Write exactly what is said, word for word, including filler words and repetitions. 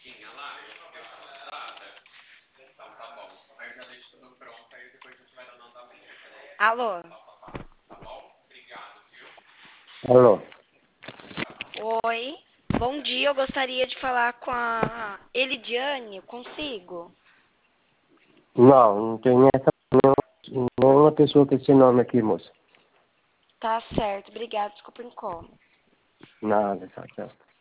Alô? Alô? Oi. Bom dia, eu gostaria de falar com a Elidiane, consigo? Não, não tem essa nenhuma, nenhuma pessoa com esse nome aqui, moça. Tá certo, obrigada, desculpa o incômodo. Nada, tchau, tchau.